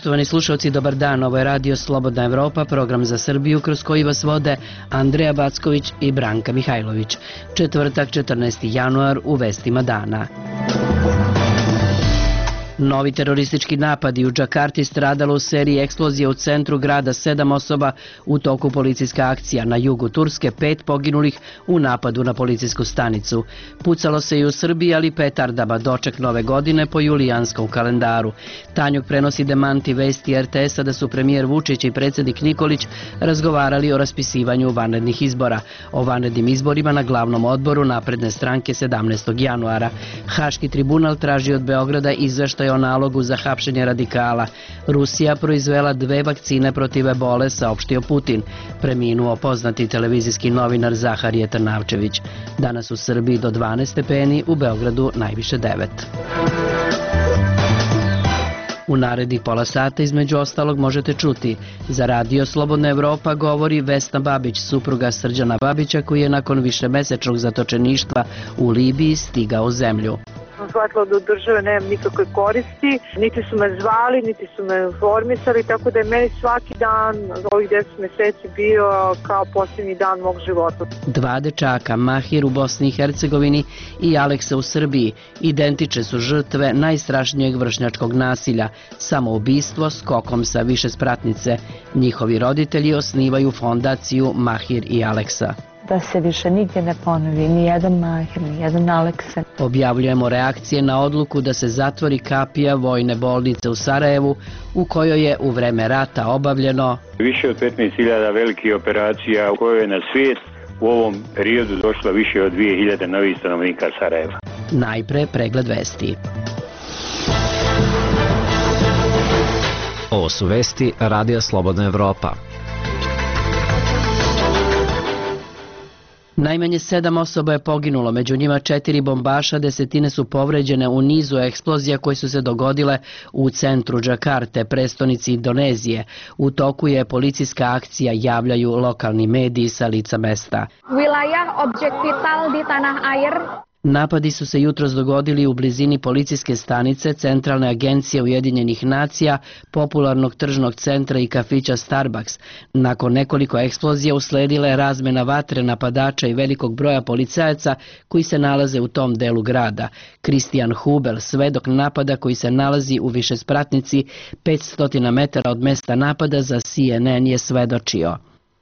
Poštovani slušalci, dobar dan. Ovo je Radio Slobodna Evropa, program za Srbiju kroz koji vas vode Andreja Backović i Branka Mihajlović. Četvrtak, 14. januar, u vestima dana. Novi teroristički napadi u Džakarti, stradalo u seriji eksplozije u centru grada 7 osoba u toku policijska akcija. Na jugu Turske 5 poginulih u napadu na policijsku stanicu. Pucalo se i u Srbiji, ali petardama, doček nove godine po julijanskom kalendaru. Tanjug prenosi demanti vesti RTS-a da su premijer Vučić i predsjednik Nikolić razgovarali o raspisivanju vanrednih izbora. O vanrednim izborima na glavnom odboru Napredne stranke 17. januara. Haški tribunal traži od Beograda izveštaj o nalogu za hapšenje radikala. Rusija proizvela 2 vakcine protiv ebole, saopštio Putin. Preminuo poznati televizijski novinar Zaharije Trnavčević. Danas u Srbiji do 12 stepeni, u Beogradu najviše 9. U narednih pola sata između ostalog možete čuti: za Radio Slobodna Evropa govori Vesna Babić, supruga Srđana Babića, koji je nakon višemesečnog zatočeništva u Libiji stigao u zemlju. Shvatila da od države nemam nikakve koristi, niti su me zvali, niti su me informisali, tako da je meni svaki dan ovih 10 meseci bio kao posljednji dan mog života. 2 dečaka, Mahir u Bosni i Hercegovini i Aleksa u Srbiji, identične su žrtve najstrašnijeg vršnjačkog nasilja, samoubistvo skokom sa više spratnice. Njihovi roditelji osnivaju fondaciju Mahir i Aleksa. Da se više nigdje ne ponovi ni jedan Mahir, ni jedan Aleksa. Objavljujemo reakcije na odluku da se zatvori kapija vojne bolnice u Sarajevu, u kojoj je u vreme rata obavljeno više od 15.000 velikih operacija, u kojoj je na svijet u ovom periodu došlo više od 2.000 novih stanovnika Sarajeva. Najpre pregled vesti. Ovo su vesti Radija Slobodna Evropa. Najmanje 7 osoba je poginulo, među njima 4 bombaša, desetine su povređene u nizu eksplozija koje su se dogodile u centru Džakarte, prestonici Indonezije. U toku je policijska akcija, javljaju lokalni mediji sa lica mesta. Wilayah objek vital di tanah air. Napadi su se jutros dogodili u blizini policijske stanice, Centralne agencije Ujedinjenih nacija, popularnog tržnog centra i kafića Starbucks. Nakon nekoliko eksplozija usledila je razmena vatre napadača i velikog broja policajaca koji se nalaze u tom delu grada. Kristijan Hubel, svedok napada koji se nalazi u višespratnici 500 metara od mesta napada, za CNN je svedočio.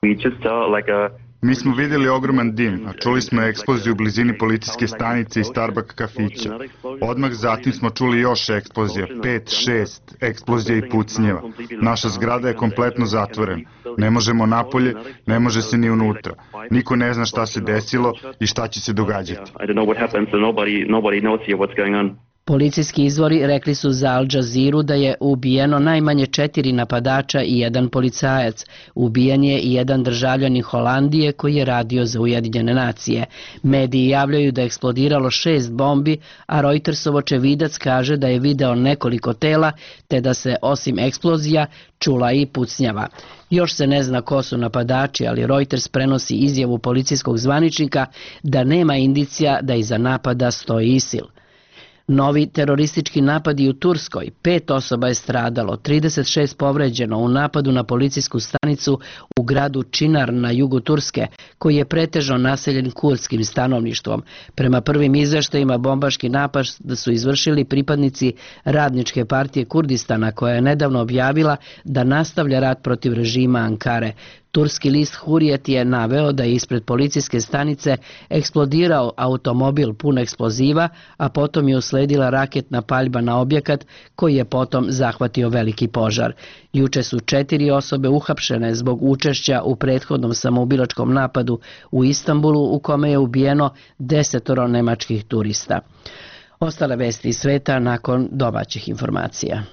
Mi smo vidjeli ogroman dim, a čuli smo eksploziju u blizini policijske stanice i Starbucks kafića. Odmah zatim smo čuli još eksplozija, 5-6 eksplozija i pucnjeva. Naša zgrada je kompletno zatvorena. Ne možemo napolje, ne može se ni unutra. Niko ne zna šta se desilo i šta će se događati. Policijski izvori rekli su za Al Jazeeru da je ubijeno najmanje 4 napadača i 1 policajac. Ubijen je i 1 državljanin Holandije koji je radio za Ujedinjene nacije. Mediji javljaju da je eksplodiralo 6 bombi, a Reutersov očevidac kaže da je video nekoliko tela, te da se osim eksplozija čula i pucnjava. Još se ne zna ko su napadači, ali Reuters prenosi izjavu policijskog zvaničnika da nema indicija da iza napada stoji ISIL. Novi teroristički napadi u Turskoj, 5 osoba je stradalo, 36 povređeno u napadu na policijsku stanicu u gradu Činar na jugu Turske, koji je pretežno naseljen kurdskim stanovništvom. Prema prvim izveštajima bombaški napad da su izvršili pripadnici Radničke partije Kurdistana, koja je nedavno objavila da nastavlja rat protiv režima Ankare. Turski list Hurijet je naveo da je ispred policijske stanice eksplodirao automobil pun eksploziva, a potom je usledila raketna paljba na objekat koji je potom zahvatio veliki požar. Juče su 4 osobe uhapšene zbog učešća u prethodnom samoubilačkom napadu u Istanbulu, u kome je ubijeno 10 nemačkih turista. Ostale vesti iz sveta nakon domaćih informacija.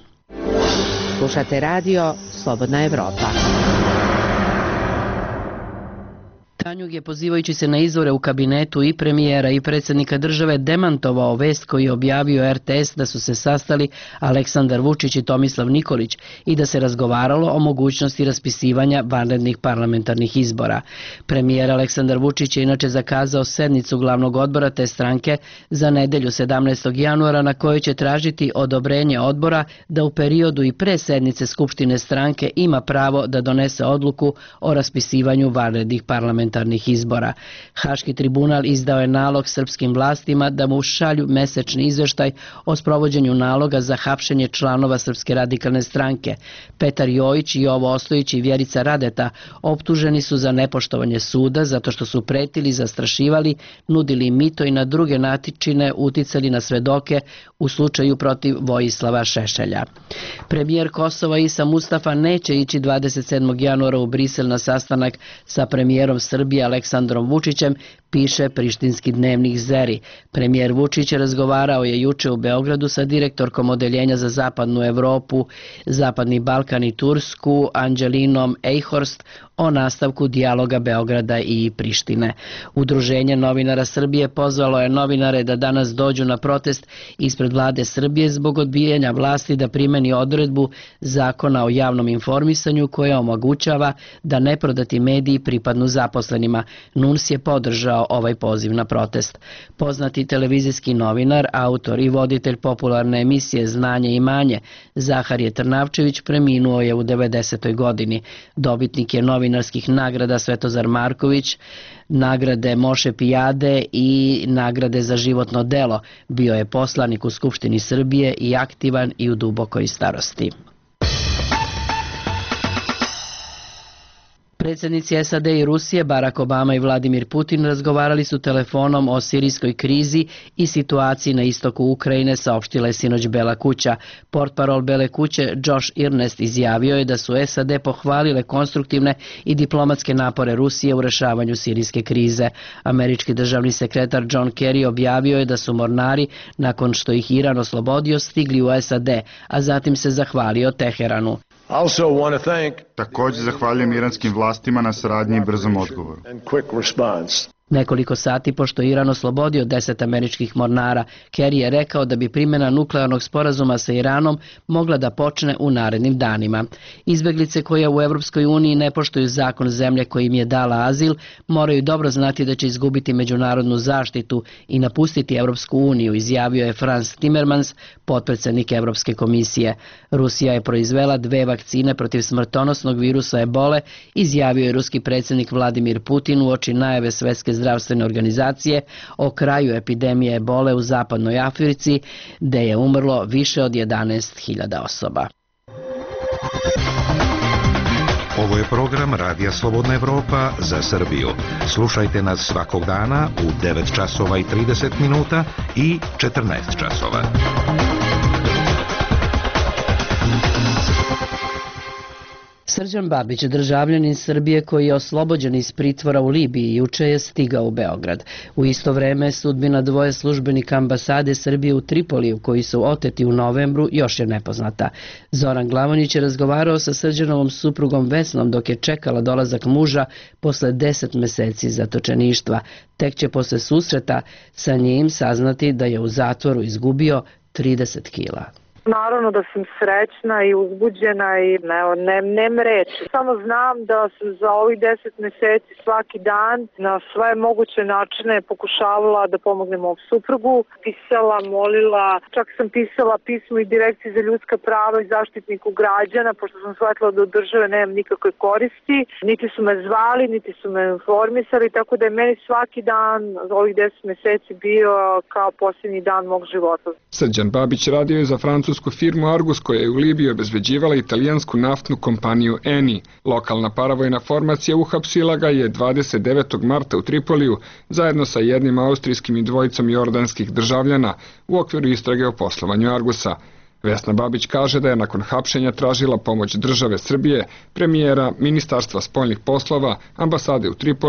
Slušate Radio Slobodna Evropa. Tanjug je, pozivajući se na izvore u kabinetu i premijera i predsjednika države, demantovao vest koju je objavio RTS da su se sastali Aleksandar Vučić i Tomislav Nikolić i da se razgovaralo o mogućnosti raspisivanja vanrednih parlamentarnih izbora. Premijer Aleksandar Vučić je inače zakazao sednicu glavnog odbora te stranke za nedelju 17. januara na kojoj će tražiti odobrenje odbora da u periodu i pre sednice Skupštine stranke ima pravo da donese odluku o raspisivanju vanrednih parlamentarnih izbora. Haški tribunal izdao je nalog srpskim vlastima da mu šalju mesečni izveštaj o sprovođenju naloga za hapšenje članova Srpske radikalne stranke. Petar Jojić, Jovo Ostojić i Vjerica Radeta optuženi su za nepoštovanje suda zato što su pretili, zastrašivali, nudili mito i na druge načine uticali na svedoke u slučaju protiv Vojislava Šešelja. Premijer Kosova Isa Mustafa neće ići 27. januara u Brisel na sastanak sa premijerom Srbije Aleksandrom Vučićem, piše prištinski dnevnik Zeri. Premijer Vučić razgovarao je juče u Beogradu sa direktorkom Odeljenja za zapadnu Evropu, Zapadni Balkan i Tursku, Anđelinom Eichhorst, o nastavku dijaloga Beograda i Prištine. Udruženje novinara Srbije pozvalo je novinare da danas dođu na protest ispred vlade Srbije zbog odbijanja vlasti da primeni odredbu Zakona o javnom informisanju koja omogućava da neprodati mediji pripadnu zaposlenima. NUNS je podržao ovaj poziv na protest. Poznati televizijski novinar, autor i voditelj popularne emisije Znanje i manje, Zaharije Trnavčević, preminuo je u 90. godini. Dobitnik je novinarskih nagrada Svetozar Marković, nagrade Moše Pijade i nagrade za životno delo. Bio je poslanik u Skupštini Srbije i aktivan i u dubokoj starosti. Predsjednici SAD i Rusije Barack Obama i Vladimir Putin razgovarali su telefonom o sirijskoj krizi i situaciji na istoku Ukrajine, saopštila je sinoć Bela kuća. Portparol Bele kuće Josh Earnest izjavio je da su SAD pohvalile konstruktivne i diplomatske napore Rusije u rešavanju sirijske krize. Američki državni sekretar John Kerry objavio je da su mornari, nakon što ih Iran oslobodio, stigli u SAD, a zatim se zahvalio Teheranu. Također zahvaljujem iranskim vlastima na saradnji i brzom odgovoru. Nekoliko sati pošto Iran oslobodio 10 američkih mornara, Kerry je rekao da bi primjena nuklearnog sporazuma sa Iranom mogla da počne u narednim danima. Izbeglice koje u Evropskoj uniji ne poštuju zakon zemlje koja im je dala azil, moraju dobro znati da će izgubiti međunarodnu zaštitu i napustiti Evropsku uniju, izjavio je Frans Timmermans, potpredsjednik Evropske komisije. Rusija je proizvela 2 vakcine protiv smrtonosnog virusa ebole, izjavio je ruski predsjednik Vladimir Putin uoči najave Svetske zdravstvene organizacije o kraju epidemije ebole u zapadnoj Africi, gde je umrlo više od 11.000 osoba. Ovo je program Radija Slobodna Evropa za Srbiju. Slušajte nas svakog dana u 9 časova i 30 minuta i 14 časova. Srđan Babić, državljanin Srbije koji je oslobođen iz pritvora u Libiji, juče je stigao u Beograd. U isto vreme sudbina 2 službenika ambasade Srbije u Tripoliju koji su oteti u novembru još je nepoznata. Zoran Glavonić je razgovarao sa Srđanovom suprugom Vesnom dok je čekala dolazak muža posle 10 meseci zatočeništva. Tek će posle susreta sa njim saznati da je u zatvoru izgubio 30 kila. Naravno da sam srećna i uzbuđena i nem reći. Samo znam da sam za ovih 10 meseci svaki dan na sve moguće načine pokušavala da pomognem mom suprugu. Pisala, molila, čak sam pisala pismo i Direkciji za ljudska prava i Zaštitniku građana, pošto sam shvatila da od države nemam nikakve koristi. Niti su me zvali, niti su me informisali, tako da je meni svaki dan ovih 10 meseci bio kao posljednji dan mog života. Srđan Babič radio je za francusku firmu Argus koja je u Libiji obezbeđivala italijansku naftnu kompaniju Eni. Lokalna paravojna formacija uhapsila ga je 29. marta u Tripoliju zajedno sa jednim austrijskim i 2 jordanskih državljana u okviru istrage o poslovanju Argusa. Vesna Babić kaže da je nakon hapšenja tražila pomoć države Srbije, premijera, Ministarstva spoljnih poslova, ambasade u Tripoliju,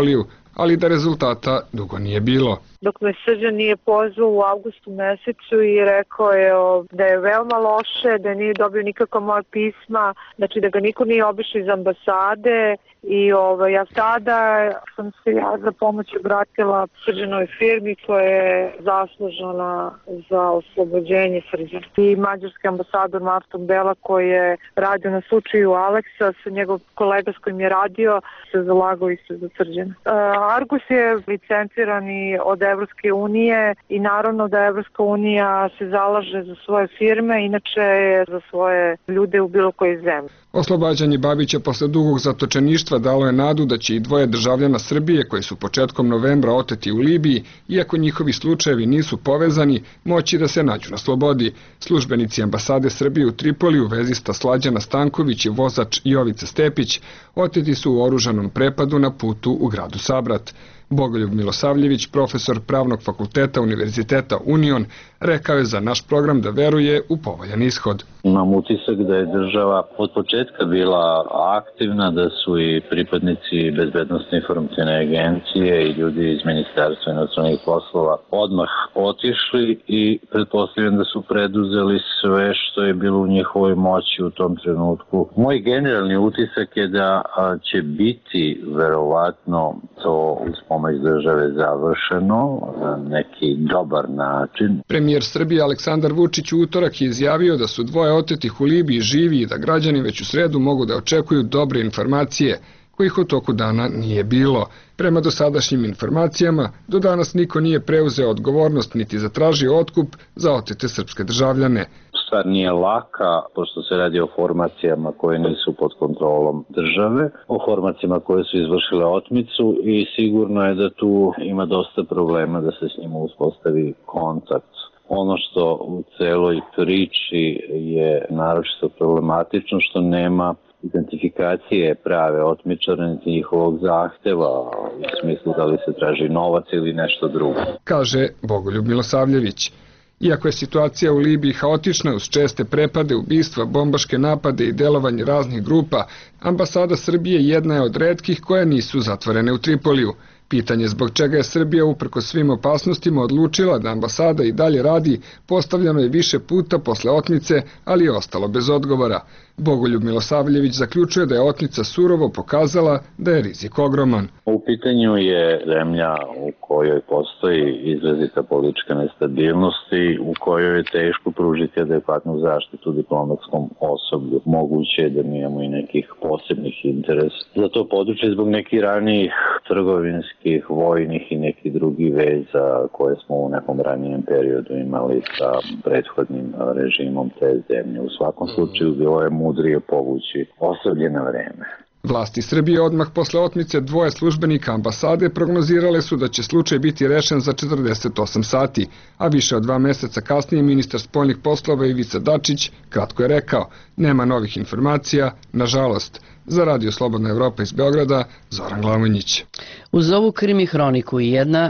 ali da rezultata dugo nije bilo. Dok me Srđan nije pozvao u avgustu mesecu i rekao je da je veoma loše, da nije dobio nikakva moja pisma, znači da ga niko nije obišao iz ambasade i ja tada sam se za pomoć obratila Srđanoj firmi koja je zaslužena za oslobođenje Srđana. I mađarski ambasador Marton Bela koji je radio na slučaju Aleksa, njegov kolega s kojim je radio se zalagao isto za Srđana. Argus je licenciran i od Evropske unije i naravno da Evropska unija se zalaže za svoje firme, inače je za svoje ljude u bilo kojoj zemlji. Oslobađanje Babića posle dugog zatočeništva dalo je nadu da će i dvoje državljana Srbije koji su početkom novembra oteti u Libiji, iako njihovi slučajevi nisu povezani, moći da se nađu na slobodi. Službenici ambasade Srbije u Tripoliju, vezista Slađana Stanković i vozač Jovica Stepić, oteti su u oružanom prepadu na putu u gradu Sabrat. Bogoljub Milosavljević, profesor Pravnog fakulteta Univerziteta Union, rekao je za naš program da veruje u povoljan ishod. Imam utisak da je država od početka bila aktivna, da su i pripadnici bezbednosne informativne agencije i ljudi iz Ministarstva inostranih poslova odmah otišli i pretpostavljam da su preduzeli sve što je bilo u njihovoj moći u tom trenutku. Moj generalni utisak je da će biti verovatno to uz pomoć države završeno na neki dobar način. Premijer Srbije Aleksandar Vučić u utorak je izjavio da su dvoje otetih u Libiji živi i da građani već u sredu mogu da očekuju dobre informacije, kojih u toku dana nije bilo. Prema dosadašnjim informacijama, do danas niko nije preuzeo odgovornost niti zatražio otkup za otete srpske državljane. Stvar nije laka, pošto se radi o formacijama koje nisu pod kontrolom države, o formacijama koje su izvršile otmicu i sigurno je da tu ima dosta problema da se s njima uspostavi kontakt. Ono što u celoj priči je naročito problematično, što nema identifikacije prave otmičare niti njihovog zahteva, u smislu da li se traži novac ili nešto drugo. Kaže Bogoljub Milosavljević. Iako je situacija u Libiji haotična uz česte prepade, ubistva, bombaške napade i delovanje raznih grupa, ambasada Srbije jedna je od retkih koje nisu zatvorene u Tripoliju. Pitanje zbog čega je Srbija uprkos svim opasnostima odlučila da ambasada i dalje radi postavljeno je više puta posle otmice, ali je ostalo bez odgovora. Bogoljub Milosavljević zaključuje da je otmica surovo pokazala da je rizik ogroman. U pitanju je zemlja u kojoj postoji izrazita politička nestabilnost i u kojoj je teško pružiti adekvatnu zaštitu diplomatskom osoblju. Moguće je da mi imamo i nekih posebnih interesa za to područje zbog nekih ranijih trgovinskih, vojnih i nekih drugih veza koje smo u nekom ranijem periodu imali sa prethodnim režimom te zemlje. U svakom slučaju bilo je mudrije povući osoblje na vreme. Vlasti Srbije odmah posle otmice dvoje službenika ambasade prognozirale su da će slučaj biti rešen za 48 sati, a više od 2 meseca kasnije ministar spoljnih poslova Ivica Dačić kratko je rekao: nema novih informacija, nažalost. Za Radio Slobodna Evropa iz Beograda, Zoran Glavonjić. Uz ovu krimi hroniku i jedna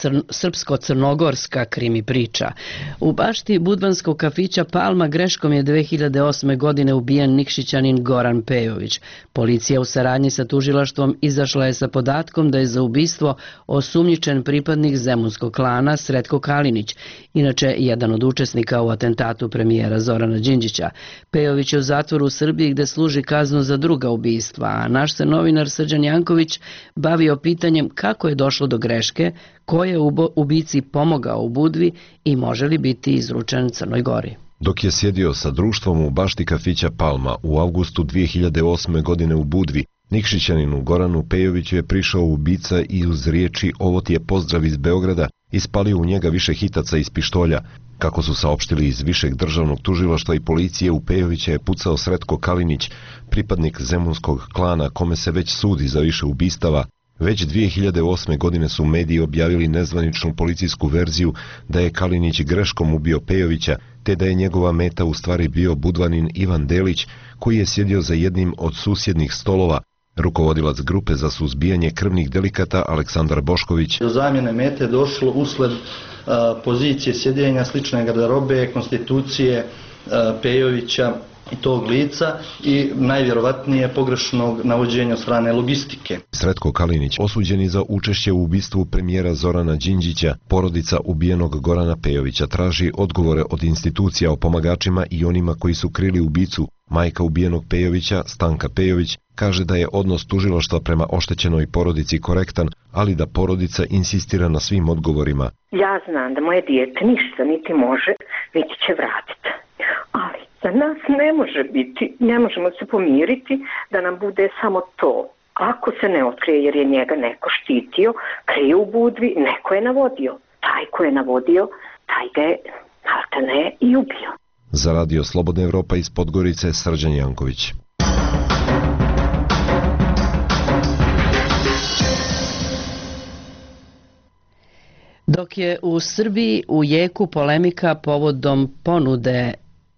srpsko-crnogorska krimi priča. U bašti budvanskog kafića Palma greškom je 2008. godine ubijen Nikšićanin Goran Pejović. Policija u saradnji sa tužilaštvom izašla je sa podatkom da je za ubistvo osumnjičen pripadnik zemunskog klana Sretko Kalinić, inače jedan od učesnika u atentatu premijera Zorana Đinđića. Pejović je u zatvoru u Srbiji gde služi kaznu za druga ubistva, a naš se novinar Srđan Janković bavio pitanjem kako je došlo do greške, ko je ubici pomogao u Budvi i može li biti izručen Crnoj Gori. Dok je sjedio sa društvom u bašti kafića Palma u avgustu 2008. godine u Budvi, Nikšićaninu Goranu Pejoviću je prišao ubica i uz riječi "ovo ti je pozdrav iz Beograda" ispalio u njega više hitaca iz pištolja. Kako su saopštili iz višeg državnog tužilaštva i policije, u Pejovića je pucao Sretko Kalinić, pripadnik zemunskog klana kome se već sudi za više ubistava. Već 2008. godine su mediji objavili nezvaničnu policijsku verziju da je Kalinić greškom ubio Pejovića, te da je njegova meta u stvari bio Budvanin Ivan Delić, koji je sjedio za jednim od susjednih stolova. Rukovodilac grupe za suzbijanje krvnih delikata Aleksandar Bošković. Do zamjene mete došlo usled pozicije sjedenja, slične garderobe, konstitucije Pejovića tog lica i najvjerovatnije pogrešnog navođenja od strane logistike. Sretko Kalinić osuđen je za učešće u ubistvu premijera Zorana Đinđića. Porodica ubijenog Gorana Pejovića traži odgovore od institucija o pomagačima i onima koji su krili ubicu. Majka ubijenog Pejovića, Stanka Pejović, kaže da je odnos tužilaštva prema oštećenoj porodici korektan, ali da porodica insistira na svim odgovorima. Ja znam da moje dijete ništa niti može, niti će vratiti. Ali za nas ne može biti, ne možemo se pomiriti da nam bude samo to. Ako se ne otkrije jer je njega neko štitio, krije u Budvi, neko je navodio. Taj ko je navodio, taj ga je maltene i ubio. Za Radio Slobodna Evropa iz Podgorice, Srđan Janković. Dok je u Srbiji u jeku polemika povodom ponude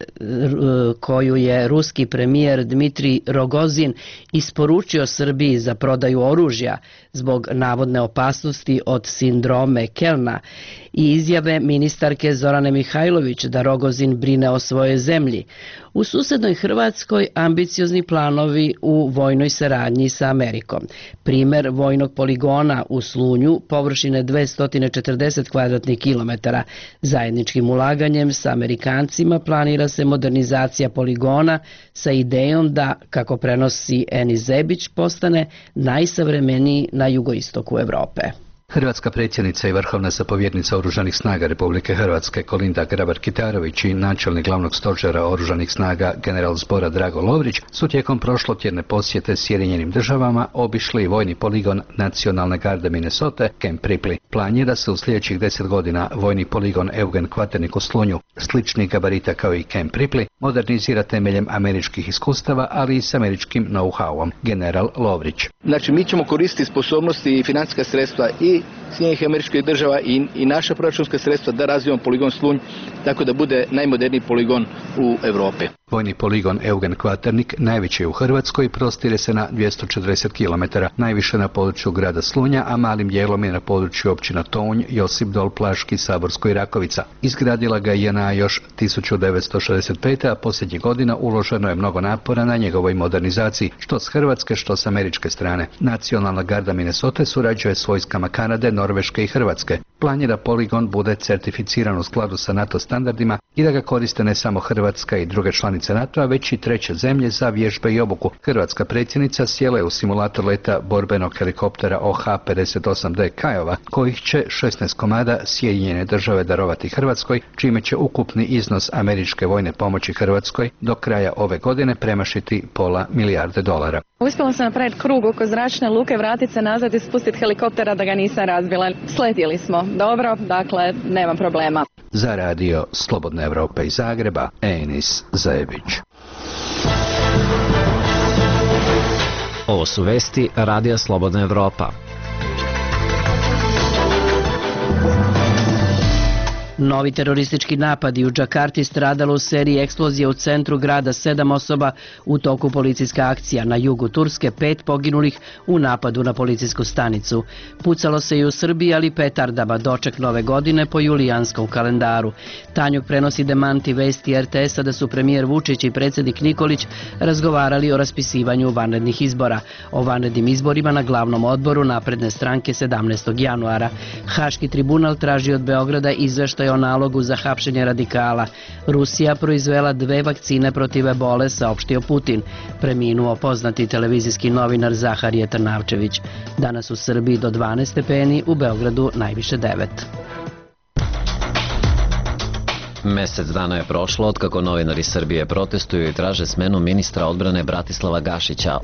koju je ruski premijer Dmitrij Rogozin isporučio Srbiji za prodaju oružja zbog navodne opasnosti od sindrome Kelna i izjave ministarke Zorane Mihajlović da Rogozin brine o svojoj zemlji. U susednoj Hrvatskoj ambiciozni planovi u vojnoj saradnji sa Amerikom. Primer vojnog poligona u Slunju površine 240 kvadratnih kilometara. Zajedničkim ulaganjem sa Amerikancima planira se modernizacija poligona sa idejom da, kako prenosi Eni Zebić, postane najsavremeniji na jugoistoku Evrope. Hrvatska predsjednica i vrhovna zapovjednica Oružanih snaga Republike Hrvatske Kolinda Grabar-Kitarović i načelnik glavnog stožera Oružanih snaga general zbora Drago Lovrić su tijekom prošlotjedne posjete Sjedinjenim državama obišli vojni poligon Nacionalne garde Minnesota Camp Ripley. Plan je da se u sljedećih 10 godina vojni poligon Eugen Kvaternik u Slunju, sličnih gabarita kao i Camp Ripley, modernizira temeljem američkih iskustava, ali i s američkim know-howom. General Lovrić. Znači, mi ćemo koristiti sposobnosti i financijska sredstva i Sjedinjenih Američkih Država i naša proračunska sredstva da razvijemo poligon Slunj tako da bude najmoderniji poligon u Europi. Vojni poligon Eugen Kvaternik najveći je u Hrvatskoj i prostire se na 240 km, najviše na području grada Slunja, a malim dijelom je na području općina Tounj, Josipdol, Plaški, Saborsko i Rakovica. Izgradila ga je JNA još 1965. a posljednjih godina uloženo je mnogo napora na njegovoj modernizaciji, što s hrvatske, što s američke strane. Nacionalna garda Minnesota surađuje s vojskama Kanade, Norveške i Hrvatske. Plan je da poligon bude certificiran u skladu sa NATO standardima i da ga koriste ne samo Hrvatska i druge članice NATO-a, već i treće zemlje za vježbe i obuku. Hrvatska predsjednica sjela je u simulator leta borbenog helikoptera OH-58D Kajova, kojih će 16 komada Sjedinjene države darovati Hrvatskoj, čime će ukupni iznos američke vojne pomoći Hrvatskoj do kraja ove godine premašiti $500 milijarde. Uspjela sam napraviti krug oko zračne luke, vratiti se nazad i spustiti helikoptera da ga nisam razbila. Sletjeli smo. Dobro, dakle, nema problema. Za Radio Slobodna Evropa iz Zagreba, Enis Zajebić. Ovo su vesti Radija Slobodna Evropa. Novi teroristički napadi u Džakarti, stradalo u seriji eksplozije u centru grada 7 osoba u toku policijske akcija. Na jugu Turske 5 poginulih u napadu na policijsku stanicu. Pucalo se i u Srbiji, ali petardama, doček nove godine po julijanskom kalendaru. Tanjug prenosi demanti vesti RTS-a da su premijer Vučić i predsjednik Nikolić razgovarali o raspisivanju vanrednih izbora. O vanrednim izborima na glavnom odboru Napredne stranke 17. januara. Haški tribunal traži od Beograda izveštaj o nalogu za hapšenje radikala. Rusija proizvela 2 vakcine protiv ebole, saopštio Putin. Preminuo poznati televizijski novinar Zaharije Trnavčević. Danas u Srbiji do 12 stepeni, u Beogradu najviše 9. Mesec dana je prošlo od kako novinari Srbije protestuju i traže smenu ministra odbrane Bratislava Gašića.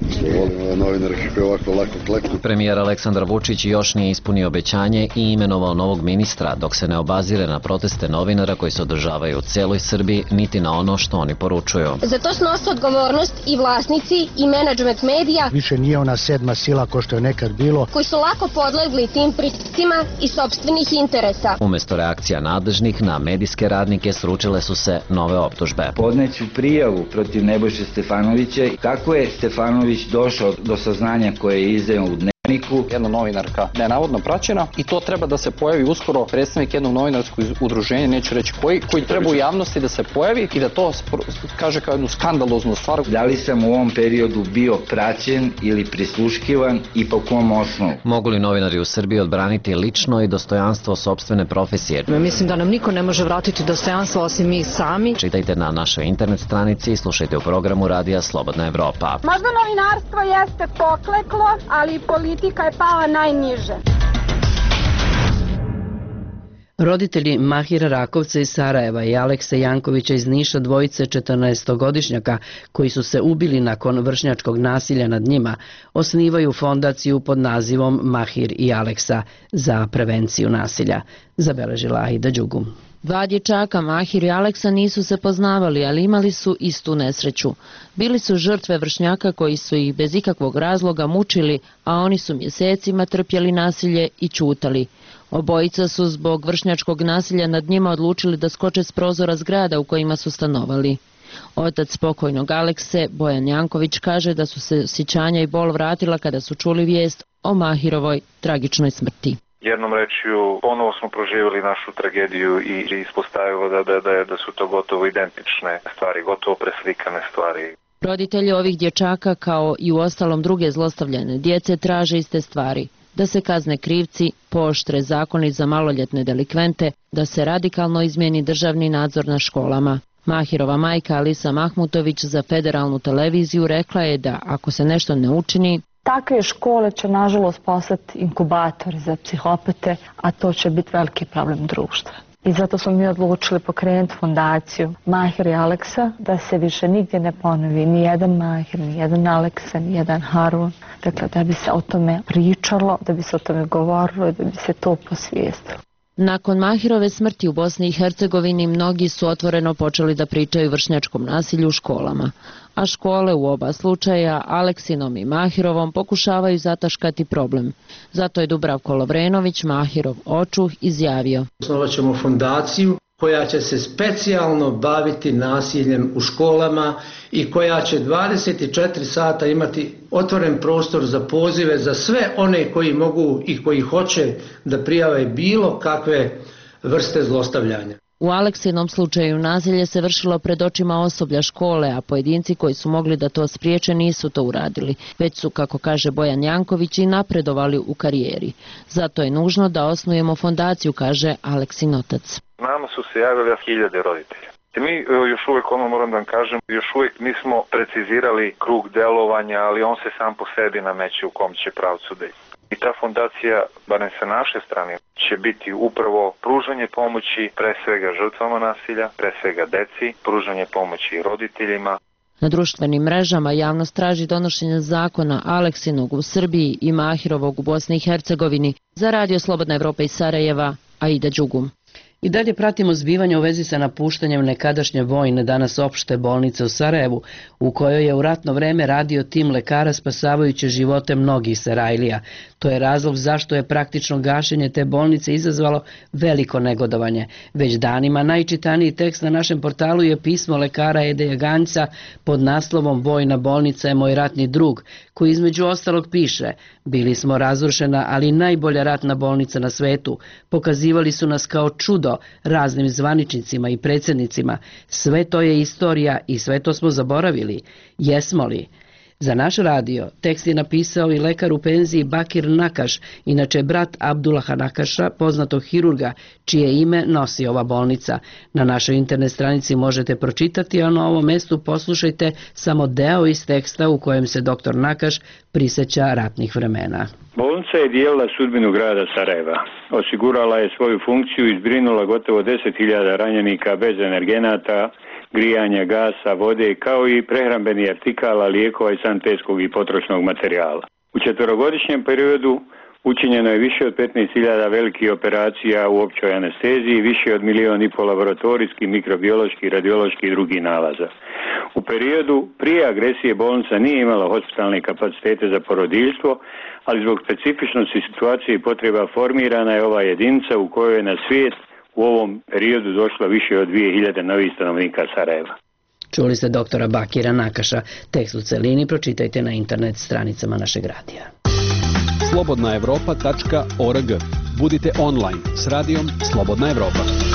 Premijer Aleksandar Vučić još nije ispunio obećanje i imenovao novog ministra, dok se ne obazire na proteste novinara koji se održavaju u cijeloj Srbiji, niti na ono što oni poručuju. Za to snose odgovornost i vlasnici i menadžment medija. Više nije ona sedma sila ko što je nekad bilo. Koji su lako podlegli tim pritiscima i sopstvenih interesa. Umjesto reakcija nadležnih na medijske radnike sručile su se nove optužbe. Podneću prijavu protiv Nebojše Stefanovića. Kako je Stefanović došao do saznanja koje je izdao u Dnevniku? društvu jedna novinarka da je navodno praćena i to treba da se pojavi uskoro predstavnik jednog novinarskog udruženja, neću reći koji treba u javnosti da se pojavi i da to kaže kao jednu skandaloznu stvar. Da li sam u ovom periodu bio praćen ili prisluškivan i po kom osnovu? Mogu li novinari u Srbiji odbraniti lično i dostojanstvo sopstvene profesije? Mislim da nam niko ne može vratiti dostojanstvo osim mi sami. Čitajte na našoj internet stranici i slušajte u programu Radija Slobodna Evropa. Možda novinarstvo jeste pokleklo, ali politika je pala najniže. Roditelji Mahira Rakovca iz Sarajeva i Alekse Jankovića iz Niša, dvojice 14-godišnjaka koji su se ubili nakon vršnjačkog nasilja nad njima, osnivaju fondaciju pod nazivom Mahir i Aleksa za prevenciju nasilja, zabeležila Aida Đugum. Dva dječaka, Mahir i Aleksa, nisu se poznavali, ali imali su istu nesreću. Bili su žrtve vršnjaka koji su ih bez ikakvog razloga mučili, a oni su mjesecima trpjeli nasilje i ćutali. Obojica su zbog vršnjačkog nasilja nad njima odlučili da skoče s prozora zgrada u kojima su stanovali. Otac pokojnog Alekse, Bojan Janković, kaže da su se osjećanja i bol vratila kada su čuli vijest o Mahirovoj tragičnoj smrti. Jednom rečju, ponovo smo proživjeli našu tragediju i ispostavilo da su to gotovo identične stvari, gotovo preslikane stvari. Roditelji ovih dječaka, kao i u ostalom druge zlostavljane djece, traže iste stvari. Da se kazne krivci, pooštre zakoni za maloljetne delikvente, da se radikalno izmijeni državni nadzor na školama. Mahirova majka Alisa Mahmutović za federalnu televiziju rekla je da ako se nešto ne učini, takve škole će nažalost postati inkubatori za psihopate, a to će biti veliki problem društva. I zato smo mi odlučili pokrenuti fondaciju Mahir i Aleksa, da se više nigdje ne ponovi ni jedan Mahir, ni jedan Aleksa, ni jedan Harun. Dakle, da bi se o tome pričalo, da bi se o tome govorilo i da bi se to posvijestilo. Nakon Mahirove smrti u Bosni i Hercegovini mnogi su otvoreno počeli da pričaju o vršnjačkom nasilju u školama, a škole u oba slučaja, Aleksinom i Mahirovom, pokušavaju zataškati problem. Zato je Dubravko Lovrenović, Mahirov očuh, izjavio: Osnovat ćemo fondaciju koja će se specijalno baviti nasiljem u školama i koja će 24 sata imati otvoren prostor za pozive za sve one koji mogu i koji hoće da prijave bilo kakve vrste zlostavljanja. U Aleksinom slučaju nasilje se vršilo pred očima osoblja škole, a pojedinci koji su mogli da to spriječe nisu to uradili, već su, kako kaže Bojan Janković, i napredovali u karijeri. Zato je nužno da osnujemo fondaciju, kaže Aleksin otac. Nama su se javili 1000 roditelja. Mi još uvijek, moram da vam kažem, još uvijek nismo precizirali krug delovanja, ali on se sam po sebi nameće u kom će pravcu da ide. I ta fondacija, barem sa naše strane, će biti upravo pružanje pomoći pre svega žrtvama nasilja, pre svega deci, pružanje pomoći roditeljima. Na društvenim mrežama javnost traži donošenje zakona Aleksinog u Srbiji i Mahirovog u Bosni i Hercegovini. Za Radio Slobodna Evropa iz Sarajeva, Aida Đugum. I dalje pratimo zbivanje u vezi sa napuštanjem nekadašnje vojne, danas opšte bolnice u Sarajevu, u kojoj je u ratno vreme radio tim lekara spasavajući živote mnogih Sarajlija. To je razlog zašto je praktično gašenje te bolnice izazvalo veliko negodovanje. Već danima najčitaniji tekst na našem portalu je pismo lekara Edeja Ganjca pod naslovom Vojna bolnica je moj ratni drug, koji između ostalog piše: bili smo razrušena, ali najbolja ratna bolnica na svetu. Pokazivali su nas kao čudo raznim zvaničnicima i predsjednicima. Sve to je istorija i sve to smo zaboravili. Jesmo li? Za naš radio tekst je napisao i lekar u penziji Bakir Nakaš, inače brat Abdullaha Nakaša, poznatog hirurga, čije ime nosi ova bolnica. Na našoj internet stranici možete pročitati, a na ovom mjestu poslušajte samo deo iz teksta u kojem se dr. Nakaš prisjeća ratnih vremena. Bolnica je dijelila sudbinu grada Sarajeva. Osigurala je svoju funkciju i zbrinula gotovo 10.000 ranjenika bez energenata, grijanja, gasa, vode, kao i prehrambenih artikala, lijekova i sanitetskog i potrošnog materijala. U 4-godišnjem periodu učinjeno je više od 15.000 velikih operacija u općoj anesteziji, više od 1,5 milijuna laboratorijskih, mikrobioloških, radioloških i drugih nalaza. U periodu prije agresije bolnica nije imala hospitalne kapacitete za porodiljstvo, ali zbog specifičnosti situacije i potreba formirana je ova jedinica u kojoj je na svijet u ovom periodu došlo više od 2.000 novih stanovnika Sarajeva. Čuli ste doktora Bakira Nakaša. Tekst u celini pročitajte na internet stranicama našeg radija. slobodnaevropa.org. Budite online s radijom Slobodna Evropa.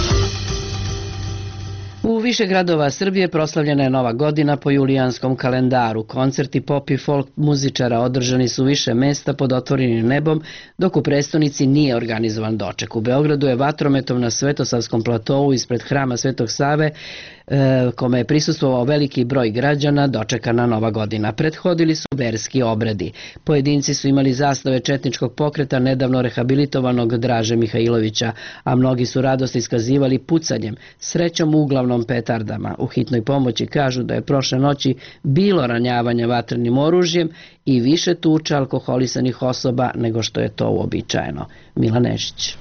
U više gradova Srbije proslavljena je Nova godina po julijanskom kalendaru. Koncerti pop i folk muzičara održani su više mesta pod otvorenim nebom, dok u prestonici nije organizovan doček. U Beogradu je vatrometom na Svetosavskom platovu ispred hrama Svetog Save, kome je prisustvovao veliki broj građana, dočekana Nova godina. Prethodili su verski obredi. Pojedinci su imali zastave četničkog pokreta nedavno rehabilitovanog Draže Mihajlovića, a mnogi su radost iskazivali pucanjem, srećom uglavnom petardama. U hitnoj pomoći kažu da je prošle noći bilo ranjavanja vatrenim oružjem i više tuča alkoholisanih osoba nego što je to uobičajeno. Mila Nešić.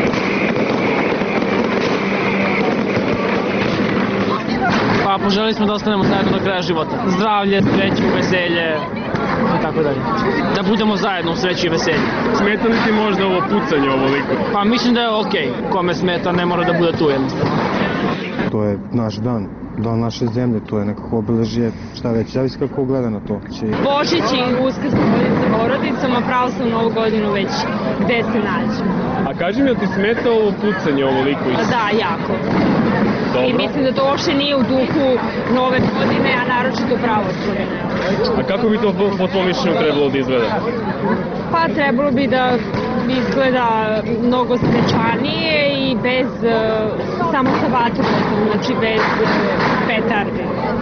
Pa poželili smo da ostanemo zajedno do kraja života. Zdravlje, sreću, veselje i tako dalje. Da budemo zajedno u sreći i veselju. Smeta li ti možda ovo pucanje ovoliko? Pa mislim da je okej. Kome smeta ne mora da bude tu jednostavno. To je naš dan naše zemlje, to je nekako obeležje, šta već, zavisi kako gleda na to. Božić i Uskrs sa porodicom, a pravoslavnu Novu godinu već gde se nađu. A kaži mi, ti smeta ovo pucanje ovoliko? Da, jako. Dobro. I mislim da to uopšte nije u duhu Nove godine, a naročito pravoslavne. A kako bi to po tvojom mišljenju trebalo da izgleda? Pa trebalo bi da izgleda mnogo svečanije i bez, samo sa vatrometom, znači bez petarde.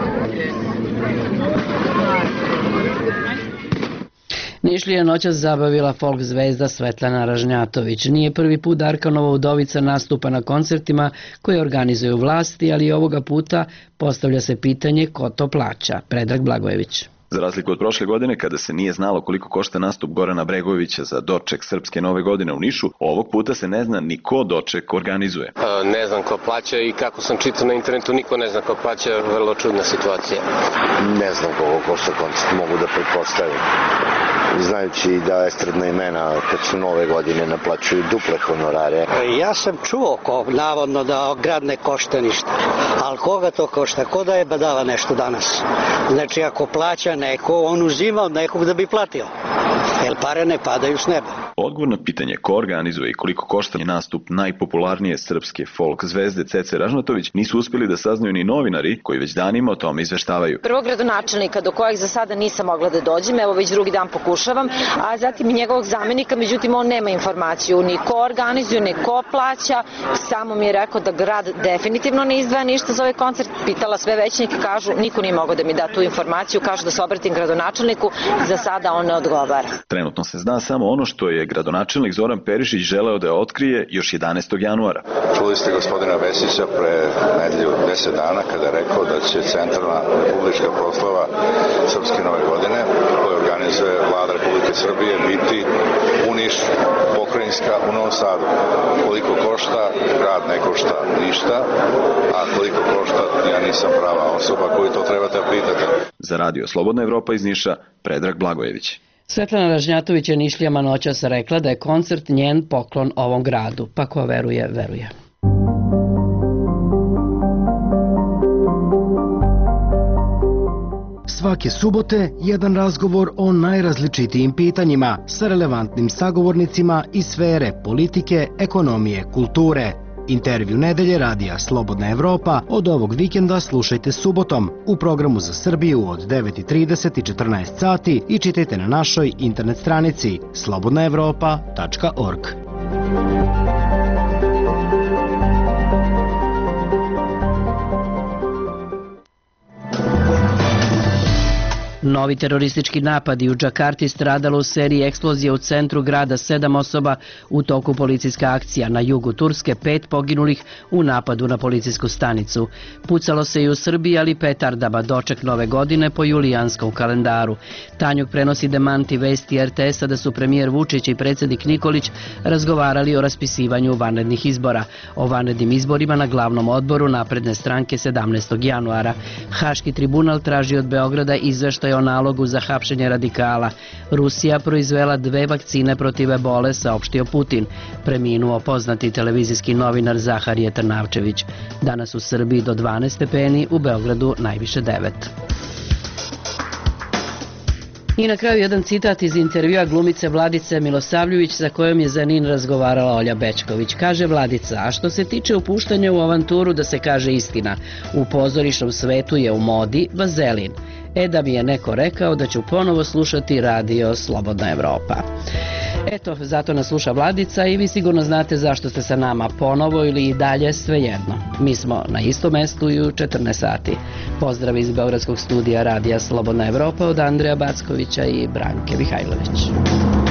Nišliju je noćas zabavila folk zvezda Svetlana Ražnjatović. Nije prvi put Darkanova udovica nastupa na koncertima koje organizuju vlasti, ali ovoga puta postavlja se pitanje ko to plaća. Predrag Blagojević. Za razliku od prošle godine, kada se nije znalo koliko košta nastup Gorana Bregovića za doček Srpske nove godine u Nišu, ovog puta se ne zna ni ko doček organizuje. Ne znam ko plaća i kako sam čitao na internetu, niko ne zna ko plaća, vrlo čudna situacija. Ne znam koliko košta koncert, mogu da pretpostavim. Znajući da estradna imena kad su nove godine naplaćuju duple honorare. Ja sam čuo navodno da grad ne košta ništa, ali koga to košta? Ko da je badava nešto danas? Znači ako plaća neko, on uzima od nekog da bi platio, jer pare ne padaju s neba. Odgovor na pitanje ko organizuje i koliko košta nastup najpopularnije srpske folk zvezde Cece Ražnjatović nisu uspjeli da saznaju ni novinari koji već danima o tome izveštavaju. Prvog gradonačelnika do kojeg za sada nisam mogla da dođem, evo već drugi dan pokušavam, a zatim i njegovog zamenika, međutim on nema informaciju ni ko organizuje, ni ko plaća, samo mi je rekao da grad definitivno ne izdvaja ništa za ovaj koncert, pitala sve većnike, kažu niko nije mogao da mi da tu informaciju, kažu da se obratim gradonačelniku, za sada on ne odgovara. Trenutno se zna samo ono što je gradonačelnik Zoran Perišić želeo da otkrije još 11. januara. Čuli ste gospodina Vesića pre nedelju 10 dana kada je rekao da će centralna republička proslava Srpske nove godine koju organizuje Vlada Republike Srbije biti u Nišu, pokrajinska u Novom Sadu. Koliko košta, grad ne košta ništa, a koliko košta, ja nisam prava osoba koju to trebate pitate. Za radio Slobodna Evropa iz Niša, Predrag Blagojević. Svetlana Ražnjatović je Nišlijama noćas rekla da je koncert njen poklon ovom gradu, pa ko veruje, veruje. Svake subote jedan razgovor o najrazličitijim pitanjima sa relevantnim sagovornicima iz sfere politike, ekonomije, kulture. Intervju nedelje radija Slobodna Evropa od ovog vikenda slušajte subotom u programu za Srbiju od 9:30 i 14 sati i čitajte na našoj internet stranici slobodnaevropa.org. Novi teroristički napadi u Džakarti, stradalo u seriji eksplozije u centru grada 7 osoba u toku policijska akcija. Na jugu Turske 5 poginulih u napadu na policijsku stanicu. Pucalo se i u Srbiji, ali petardama, doček nove godine po julijanskom kalendaru. Tanjug prenosi demanti vesti RTS-a da su premijer Vučić i predsjednik Nikolić razgovarali o raspisivanju vanrednih izbora. O vanrednim izborima na glavnom odboru Napredne stranke 17. januara. Haški tribunal traži od Beograda izveštaj o nalogu za hapšenje radikala. Rusija proizvela 2 vakcine protiv ebole, saopštio Putin. Preminuo poznati televizijski novinar Zaharije Trnavčević. Danas u Srbiji do 12 stepeni, u Beogradu najviše 9. I na kraju jedan citat iz intervjua glumice Vladice Milosavljević sa kojom je za NIN razgovarala Olja Bećković. Kaže Vladica, a što se tiče upuštanja u avanturu da se kaže istina, u pozorišnom svetu je u modi vazelin. Da mi je neko rekao da ću ponovo slušati radio Slobodna Evropa. Eto, zato nas sluša Vladica i vi sigurno znate zašto ste sa nama ponovo ili i dalje, svejedno. Mi smo na istom mestu i u 14 sati. Pozdrav iz Beogradskog studija radija Slobodna Evropa od Andreja Backovića i Branke Mihajlović.